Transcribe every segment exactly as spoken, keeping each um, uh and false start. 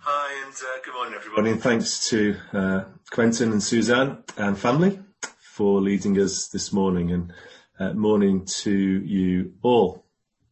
Hi, and uh, good morning, everybody. And thanks to uh, Quentin and Suzanne and family for leading us this morning, and uh, morning to you all.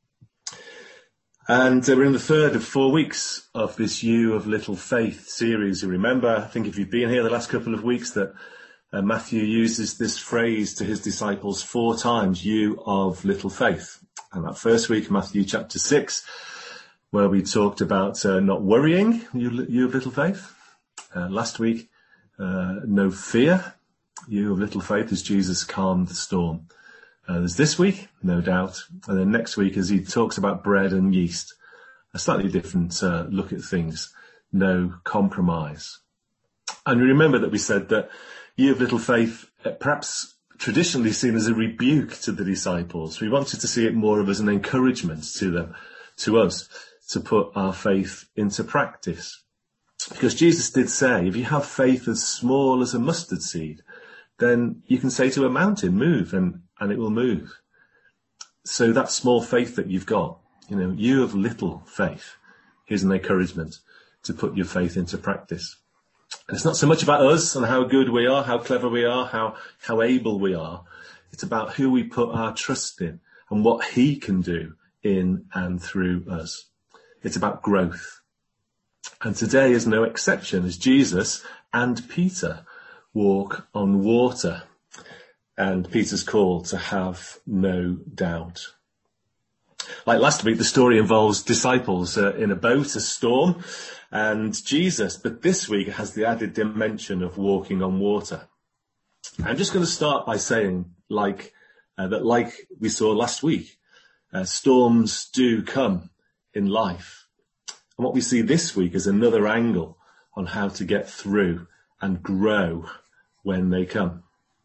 And uh, we're in the third of four weeks of this You of Little Faith series. You remember, I think if you've been here the last couple of weeks, that uh, Matthew uses this phrase to his disciples four times, You of Little Faith. And that first week, Matthew chapter six, where we talked about uh, not worrying, you, you of little faith. Uh, last week, uh, no fear, you of little faith, as Jesus calmed the storm. Uh, there's this week, no doubt. And then next week, as he talks about bread and yeast, a slightly different uh, look at things, no compromise. And remember that we said that you of little faith, uh, perhaps traditionally seen as a rebuke to the disciples. We wanted to see it more of as an encouragement to them, to us, to put our faith into practice. Because Jesus did say, if you have faith as small as a mustard seed, then you can say to a mountain, move, and, and it will move. So that small faith that you've got, you know, you of little faith, here's an encouragement to put your faith into practice. And it's not so much about us and how good we are, how clever we are, how, how able we are. It's about who we put our trust in and what he can do in and through us. It's about growth. And today is no exception as Jesus and Peter walk on water. And Peter's called to have no doubt. Like last week, the story involves disciples uh, in a boat, a storm, and Jesus. But this week it has the added dimension of walking on water. I'm just going to start by saying like uh, that like we saw last week, uh, storms do come in life. And what we see this week is another angle on how to get through and grow when they come.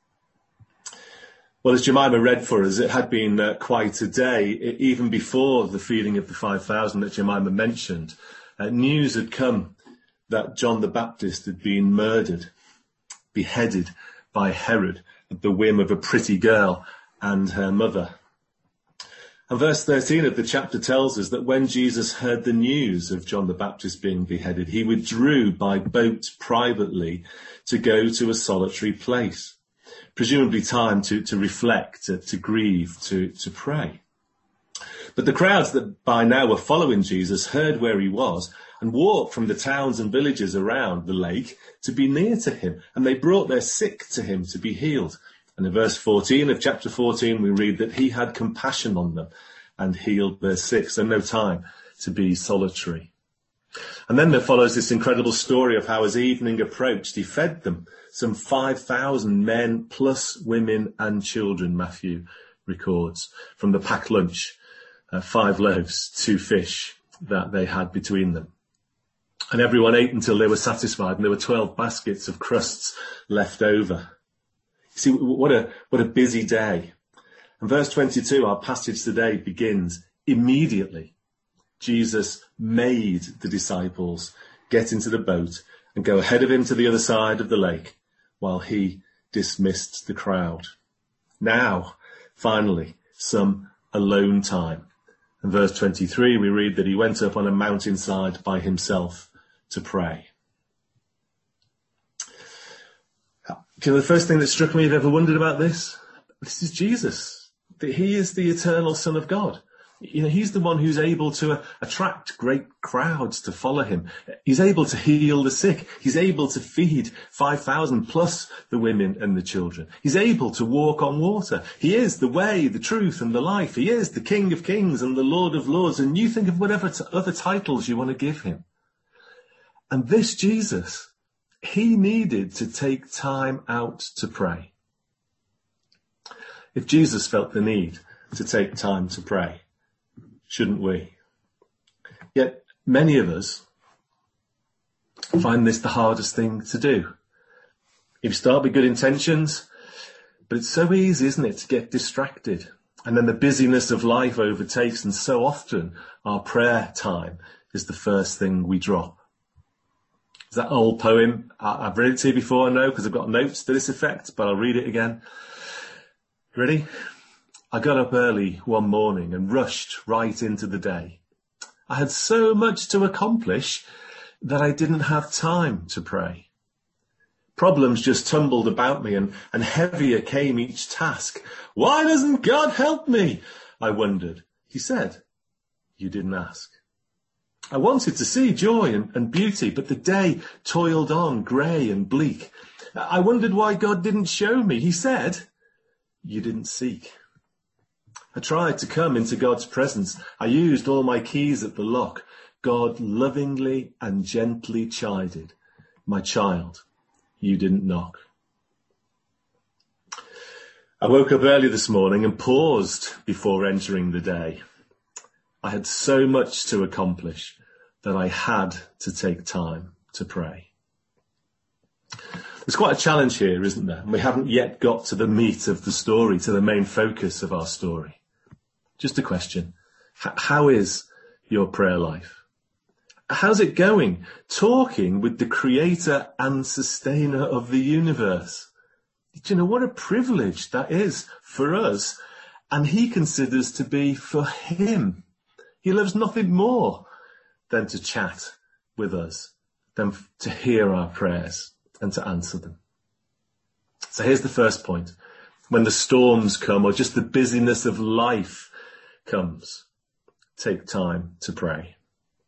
Well, as Jemima read for us, it had been uh, quite a day. It, even before the feeding of the five thousand that Jemima mentioned, uh, news had come that John the Baptist had been murdered, beheaded by Herod at the whim of a pretty girl and her mother. And verse thirteen of the chapter tells us that when Jesus heard the news of John the Baptist being beheaded, he withdrew by boat privately to go to a solitary place, presumably time to, to reflect, to, to grieve, to, to pray. But the crowds that by now were following Jesus heard where he was and walked from the towns and villages around the lake to be near to him, and they brought their sick to him to be healed. And in verse fourteen of chapter fourteen, we read that he had compassion on them and healed their sick. So no time to be solitary. And then there follows this incredible story of how as evening approached, he fed them, some five thousand men plus women and children, Matthew records, from the packed lunch, uh, five loaves, two fish that they had between them. And everyone ate until they were satisfied, and there were twelve baskets of crusts left over. See, what a what a busy day. And verse twenty-two, our passage today, begins immediately. Jesus made the disciples get into the boat and go ahead of him to the other side of the lake while he dismissed the crowd. Now, finally, some alone time. In verse twenty-three, we read that he went up on a mountainside by himself to pray. You know, the first thing that struck me, if you ever wondered about this, this is Jesus. That he is the eternal Son of God. You know, he's the one who's able to uh, attract great crowds to follow him. He's able to heal the sick. He's able to feed five thousand plus the women and the children. He's able to walk on water. He is the way, the truth and the life. He is the King of Kings and the Lord of Lords. And you think of whatever t- other titles you want to give him. And this Jesus, he needed to take time out to pray. If Jesus felt the need to take time to pray, shouldn't we? Yet many of us find this the hardest thing to do. You start with good intentions, but it's so easy, isn't it, to get distracted. And then the busyness of life overtakes, and so often our prayer time is the first thing we drop. Is that old poem? I've read it to you before, I know, because I've got notes to this effect, but I'll read it again. Ready? I got up early one morning and rushed right into the day. I had so much to accomplish that I didn't have time to pray. Problems just tumbled about me, and, and heavier came each task. Why doesn't God help me? I wondered. He said, you didn't ask. I wanted to see joy and, and beauty, but the day toiled on, grey and bleak. I wondered why God didn't show me. He said, you didn't seek. I tried to come into God's presence. I used all my keys at the lock. God lovingly and gently chided, my child, you didn't knock. I woke up early this morning and paused before entering the day. I had so much to accomplish that I had to take time to pray. There's quite a challenge here, isn't there? And we haven't yet got to the meat of the story, to the main focus of our story. Just a question. H- how is your prayer life? How's it going? Talking with the creator and sustainer of the universe. Do you know what a privilege that is for us? And he considers to be for him. He loves nothing more than to chat with us, than to hear our prayers and to answer them. So here's the first point. When the storms come or just the busyness of life comes, take time to pray.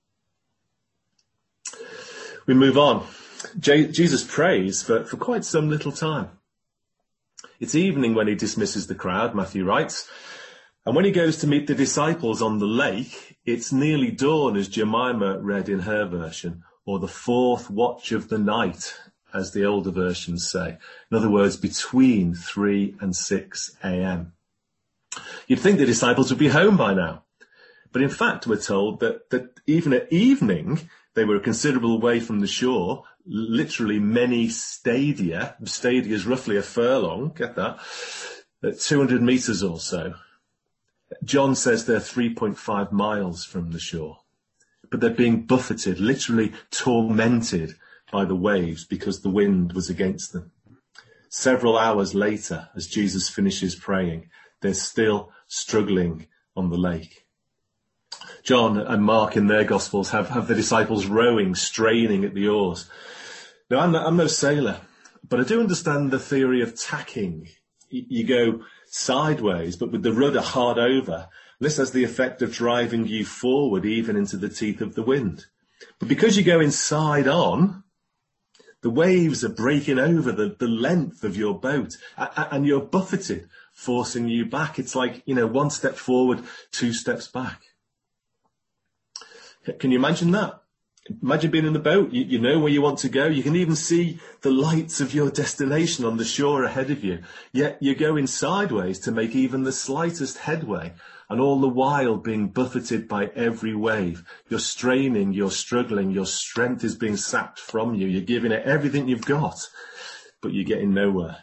We move on. J- Jesus prays for, for quite some little time. It's evening when he dismisses the crowd, Matthew writes. And when he goes to meet the disciples on the lake, it's nearly dawn, as Jemima read in her version, or the fourth watch of the night, as the older versions say. In other words, between three and six a.m. You'd think the disciples would be home by now. But in fact, we're told that, that even at evening, they were a considerable way from the shore, literally many stadia. Stadia is roughly a furlong, get that, at two hundred metres or so. John says they're three point five miles from the shore. But they're being buffeted, literally tormented by the waves because the wind was against them. Several hours later, as Jesus finishes praying, they're still struggling on the lake. John and Mark in their Gospels have, have the disciples rowing, straining at the oars. Now, I'm no, I'm no sailor, but I do understand the theory of tacking. Y- you go sideways, but with the rudder hard over. This has the effect of driving you forward, even into the teeth of the wind. But because you're going side on, the waves are breaking over the, the length of your boat, a- and you're buffeted, forcing you back. It's like, you know, one step forward, two steps back. Can you imagine that? Imagine being in the boat. You, you know where you want to go. You can even see the lights of your destination on the shore ahead of you. Yet you're going sideways to make even the slightest headway. And all the while being buffeted by every wave. You're straining, you're struggling, your strength is being sapped from you. You're giving it everything you've got, but you're getting nowhere.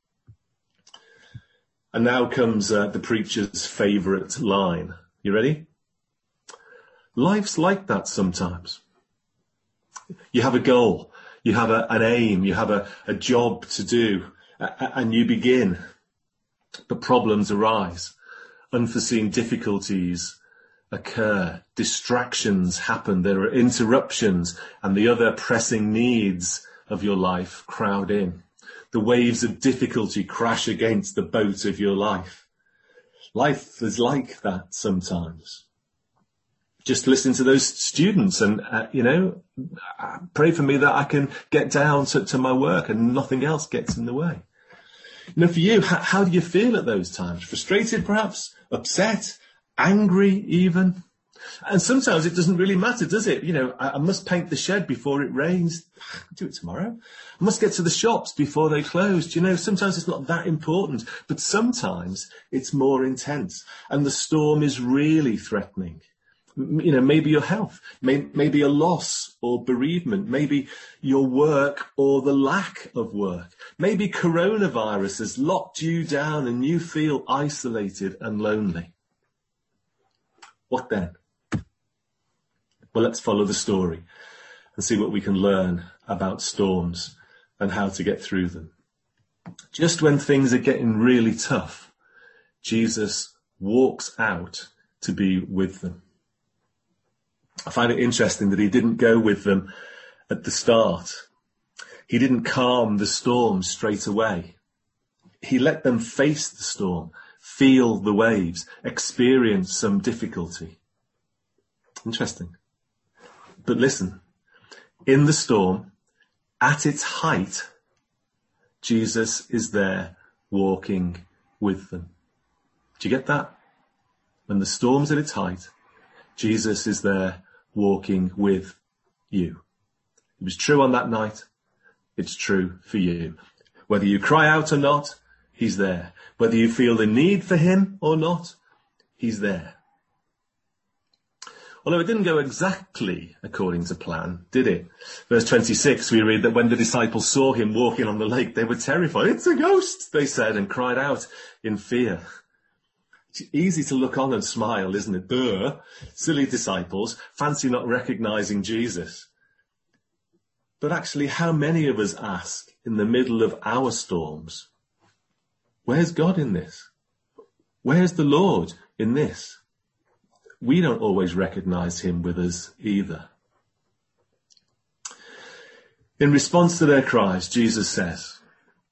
And now comes uh, the preacher's favourite line. You ready? Life's like that sometimes. You have a goal, you have a, an aim, you have a, a job to do, a, and you begin. But problems arise. Unforeseen difficulties occur. Distractions happen. There are interruptions, and the other pressing needs of your life crowd in. The waves of difficulty crash against the boat of your life. Life is like that sometimes. Just listen to those students and, uh, you know, pray for me that I can get down to, to my work and nothing else gets in the way. You know, for you, how, how do you feel at those times? Frustrated, perhaps? Upset? Angry, even? And sometimes it doesn't really matter, does it? You know, I, I must paint the shed before it rains. I'll do it tomorrow. I must get to the shops before they close. You know, sometimes it's not that important, but sometimes it's more intense. And the storm is really threatening. You know, maybe your health, may, maybe a loss or bereavement, maybe your work or the lack of work. Maybe coronavirus has locked you down and you feel isolated and lonely. What then? Well, let's follow the story and see what we can learn about storms and how to get through them. Just when things are getting really tough, Jesus walks out to be with them. I find it interesting that he didn't go with them at the start. He didn't calm the storm straight away. He let them face the storm, feel the waves, experience some difficulty. Interesting. But listen, in the storm, at its height, Jesus is there walking with them. Do you get that? When the storm's at its height, Jesus is there walking with you. It was true on that night. It's true for you. Whether you cry out or not, he's there. Whether you feel the need for him or not, he's there. Although it didn't go exactly according to plan, did it? Verse twenty-six, we read that when the disciples saw him walking on the lake, they were terrified. It's a ghost, they said, and cried out in fear. It's easy to look on and smile, isn't it? Duh. Silly disciples, fancy not recognizing Jesus. But actually, how many of us ask in the middle of our storms, where's God in this? Where's the Lord in this? We don't always recognize him with us either. In response to their cries, Jesus says,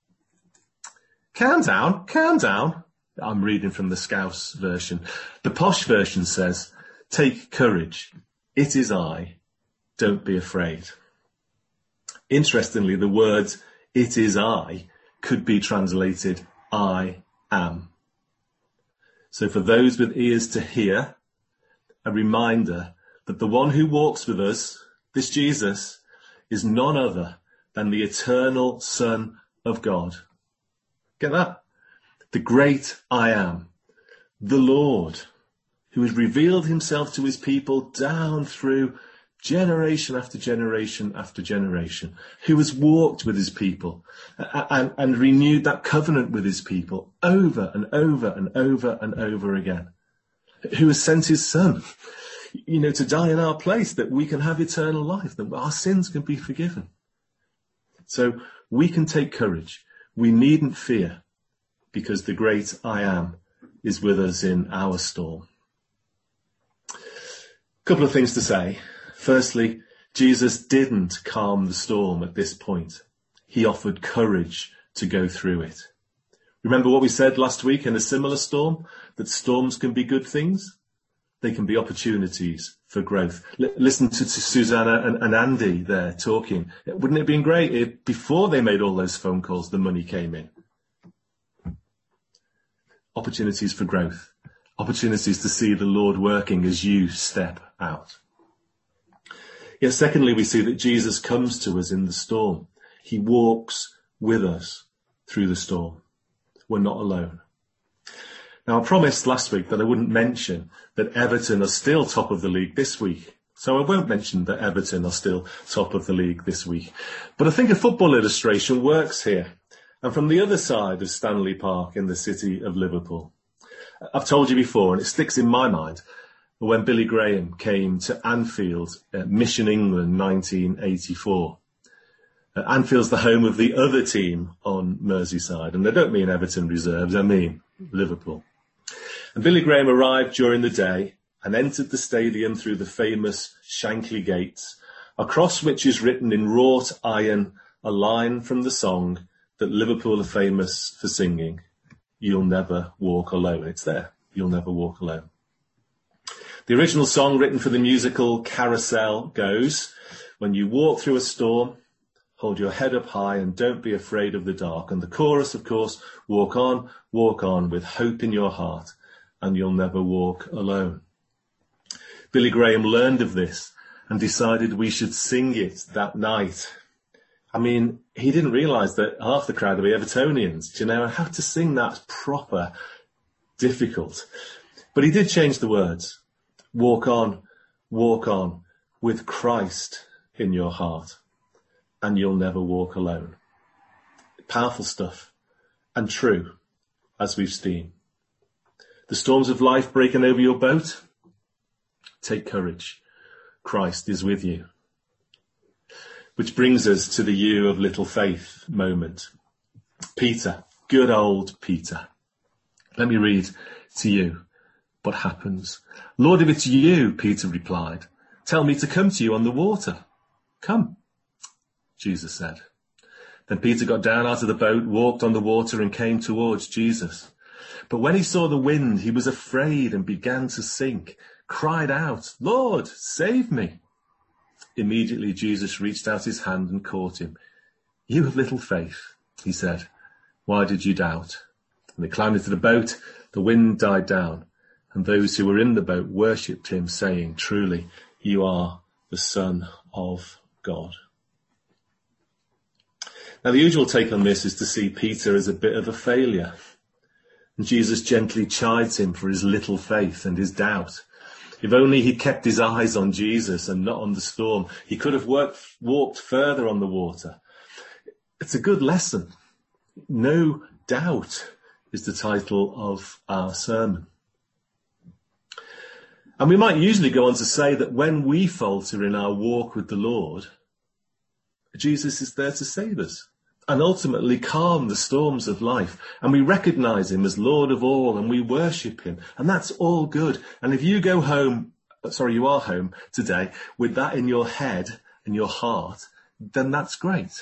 calm down, calm down. I'm reading from the Scouse version. The posh version says, take courage. It is I. Don't be afraid. Interestingly, the words, it is I, could be translated, I am. So for those with ears to hear, a reminder that the one who walks with us, this Jesus, is none other than the eternal Son of God. Get that? The great I am, the Lord, who has revealed himself to his people down through generation after generation after generation, who has walked with his people and, and renewed that covenant with his people over and over and over and over again, who has sent his son, you know, to die in our place that we can have eternal life, that our sins can be forgiven. So we can take courage. We needn't fear because the great I am is with us in our storm. A couple of things to say. Firstly, Jesus didn't calm the storm at this point. He offered courage to go through it. Remember what we said last week in a similar storm? That storms can be good things. They can be opportunities for growth. L- listen to, to Susanna and, and Andy there talking. Wouldn't it have been great if before they made all those phone calls, the money came in? Opportunities for growth. Opportunities to see the Lord working as you step out. Yet secondly, we see that Jesus comes to us in the storm. He walks with us through the storm. We're not alone. Now, I promised last week that I wouldn't mention that Everton are still top of the league this week. So I won't mention that Everton are still top of the league this week. But I think a football illustration works here. And from the other side of Stanley Park in the city of Liverpool. I've told you before, and it sticks in my mind, when Billy Graham came to Anfield, uh, Mission England, nineteen eighty-four. Uh, Anfield's the home of the other team on Merseyside, and I don't mean Everton reserves, I mean Liverpool. And Billy Graham arrived during the day and entered the stadium through the famous Shankly Gates, across which is written in wrought iron a line from the song that Liverpool are famous for singing, You'll Never Walk Alone. It's there, You'll Never Walk Alone. The original song written for the musical Carousel goes, when you walk through a storm, hold your head up high and don't be afraid of the dark. And the chorus, of course, walk on, walk on with hope in your heart and you'll never walk alone. Billy Graham learned of this and decided we should sing it that night. I mean, he didn't realise that half the crowd would be Evertonians. Do you know how to sing that proper difficult? But he did change the words. Walk on, walk on with Christ in your heart and you'll never walk alone. Powerful stuff and true as we've seen. The storms of life breaking over your boat? Take courage. Christ is with you. Which brings us to the you of little faith moment. Peter, good old Peter. Let me read to you what happens. Lord, if it's you, Peter replied, tell me to come to you on the water. Come. Jesus said. Then Peter got down out of the boat, walked on the water and came towards Jesus. But when he saw the wind, he was afraid and began to sink, cried out, "Lord, save me." Immediately Jesus reached out his hand and caught him. "You of little faith," he said, "why did you doubt?" And they climbed into the boat, the wind died down, and those who were in the boat worshipped him, saying, "Truly, you are the Son of God." Now, the usual take on this is to see Peter as a bit of a failure. And Jesus gently chides him for his little faith and his doubt. If only he kept his eyes on Jesus and not on the storm, he could have worked, walked further on the water. It's a good lesson. No doubt is the title of our sermon. And we might usually go on to say that when we falter in our walk with the Lord, Jesus is there to save us and ultimately calm the storms of life. And we recognize him as Lord of all and we worship him. And that's all good. And if you go home, sorry, you are home today with that in your head and your heart, then that's great.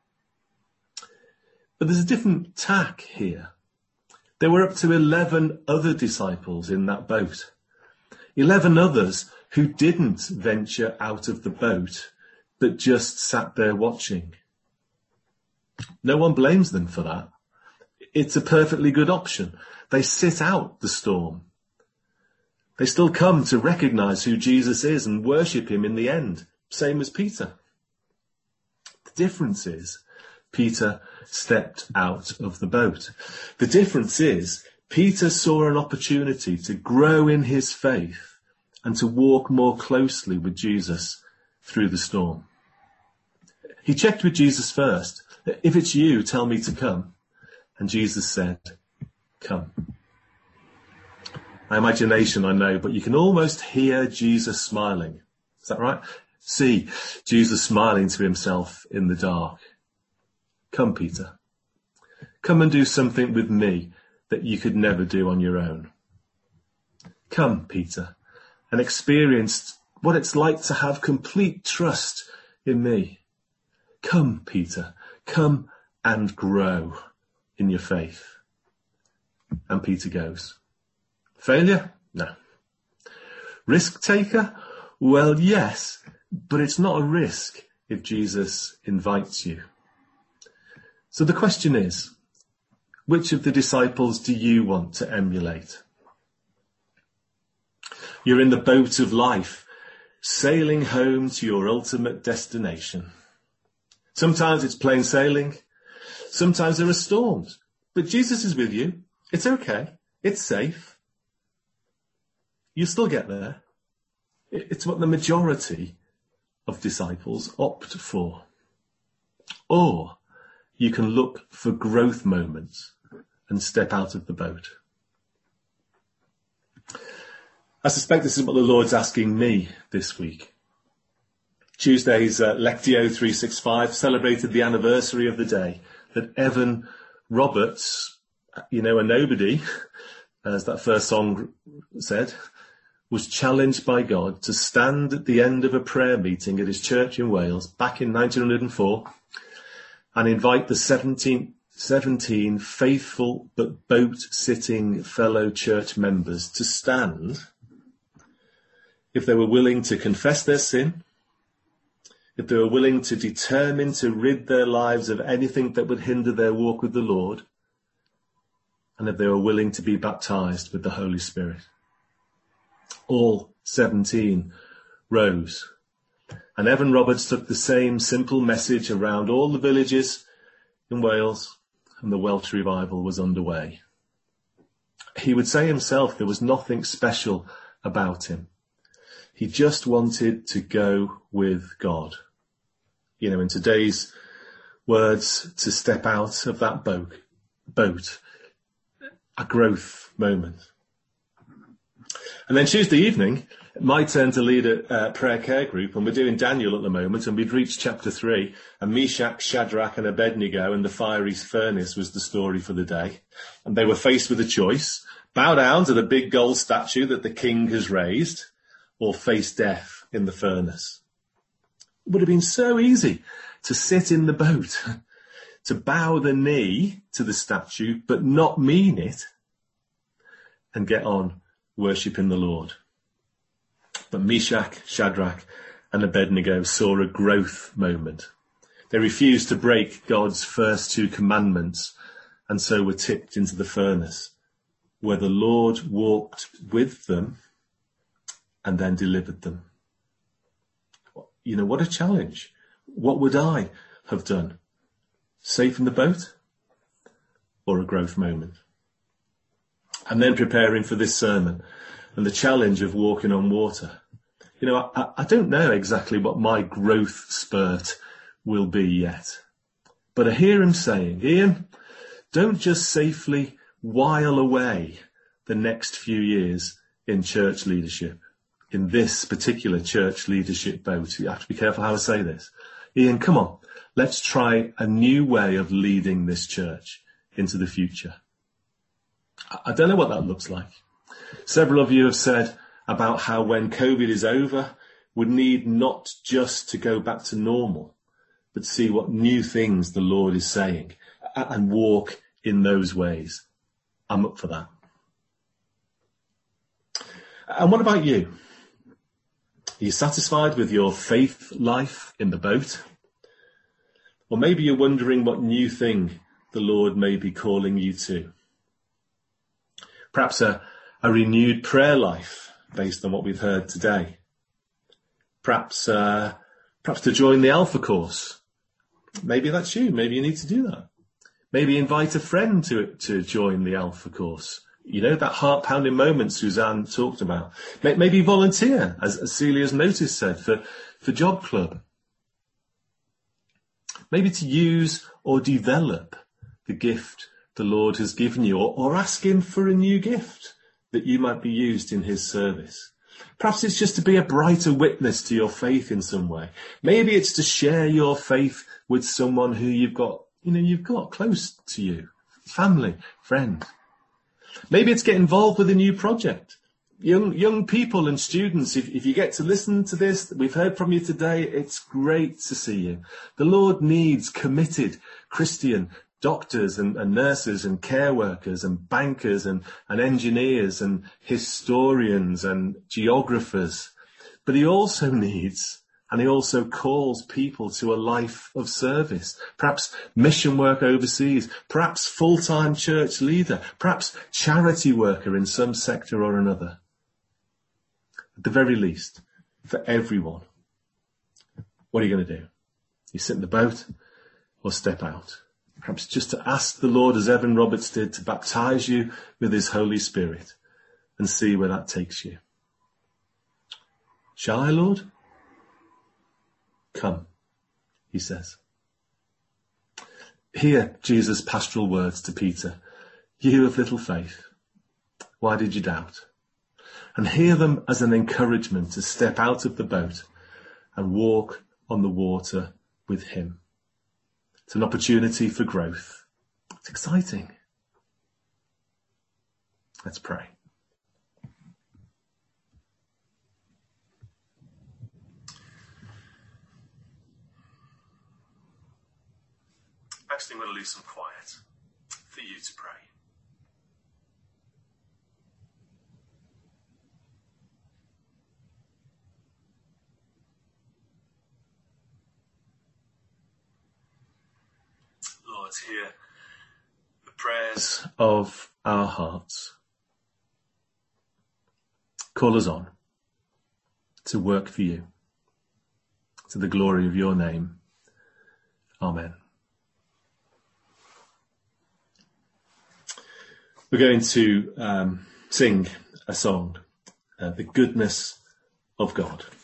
But there's a different tack here. There were up to eleven other disciples in that boat. Eleven others who didn't venture out of the boat, but just sat there watching. No one blames them for that. It's a perfectly good option. They sit out the storm. They still come to recognize who Jesus is and worship him in the end, same as Peter. The difference is Peter stepped out of the boat. The difference is Peter saw an opportunity to grow in his faith and to walk more closely with Jesus through the storm. He checked with Jesus first. "If it's you, tell me to come." And Jesus said, "Come." My imagination, I know, but you can almost hear Jesus smiling. Is that right? See Jesus smiling to himself in the dark. "Come, Peter. Come and do something with me that you could never do on your own. Come, Peter, and experience what it's like to have complete trust in me. Come, Peter, come and grow in your faith." And Peter goes. Failure? No. Risk taker? Well, yes, but it's not a risk if Jesus invites you. So the question is, which of the disciples do you want to emulate? You're in the boat of life, sailing home to your ultimate destination. Sometimes it's plain sailing. Sometimes there are storms. But Jesus is with you. It's okay. It's safe. You still get there. It's what the majority of disciples opt for. Or you can look for growth moments and step out of the boat. I suspect this is what the Lord's asking me this week. Tuesday's uh, Lectio three sixty-five celebrated the anniversary of the day that Evan Roberts, you know, a nobody, as that first song said, was challenged by God to stand at the end of a prayer meeting at his church in Wales back in nineteen oh four and invite the seventeen, seventeen faithful but boat-sitting fellow church members to stand if they were willing to confess their sin, if they were willing to determine to rid their lives of anything that would hinder their walk with the Lord, and if they were willing to be baptized with the Holy Spirit. All seventeen rose. And Evan Roberts took the same simple message around all the villages in Wales, and the Welsh revival was underway. He would say himself there was nothing special about him. He just wanted to go with God. You know, in today's words, to step out of that boat, boat, a growth moment. And then Tuesday evening, my turn to lead a uh, prayer care group, and we're doing Daniel at the moment, and we'd reached chapter three, and Meshach, Shadrach and Abednego and the fiery furnace was the story for the day. And they were faced with a choice: bow down to the big gold statue that the king has raised, or face death in the furnace. It would have been so easy to sit in the boat, to bow the knee to the statue, but not mean it, and get on worshipping the Lord. But Meshach, Shadrach, and Abednego saw a growth moment. They refused to break God's first two commandments, and so were tipped into the furnace, where the Lord walked with them and then delivered them. You know, what a challenge. What would I have done? Safe in the boat or a growth moment? And then preparing for this sermon and the challenge of walking on water. You know, I, I don't know exactly what my growth spurt will be yet. But I hear him saying, Ian, don't just safely while away the next few years in church leadership, in this particular church leadership boat. You have to be careful how I say this. Ian, come on, let's try a new way of leading this church into the future. I don't know what that looks like. Several of you have said about how when COVID is over, we need not just to go back to normal, but see what new things the Lord is saying and walk in those ways. I'm up for that. And what about you? Are you satisfied with your faith life in the boat? Or maybe you're wondering what new thing the Lord may be calling you to. Perhaps a, a renewed prayer life based on what we've heard today. Perhaps, uh, perhaps to join the Alpha course. Maybe that's you. Maybe you need to do that. Maybe invite a friend to, to join the Alpha course. You know, that heart-pounding moment Suzanne talked about. Maybe volunteer, as, as Celia's notice said, for, for Job Club. Maybe to use or develop the gift the Lord has given you, or, or ask him for a new gift that you might be used in his service. Perhaps it's just to be a brighter witness to your faith in some way. Maybe it's to share your faith with someone who you've got, you know, you've got close to you, family, friend. Maybe it's get involved with a new project. Young young people and students, if, if you get to listen to this, we've heard from you today, it's great to see you. The Lord needs committed Christian doctors and, and nurses and care workers and bankers and, and engineers and historians and geographers. But he also needs, and he also calls people to a life of service, perhaps mission work overseas, perhaps full-time church leader, perhaps charity worker in some sector or another. At the very least, for everyone, what are you going to do? You sit in the boat or step out? Perhaps just to ask the Lord, as Evan Roberts did, to baptize you with his Holy Spirit and see where that takes you. Shall I, Lord? Come, he says. Hear Jesus' pastoral words to Peter. You of little faith, why did you doubt? And hear them as an encouragement to step out of the boat and walk on the water with him. It's an opportunity for growth. It's exciting. Let's pray. Actually, I'm going to leave some quiet for you to pray. Lord, hear the prayers of our hearts. Call us on to work for you, to the glory of your name. Amen. We're going to um, sing a song, uh, The Goodness of God.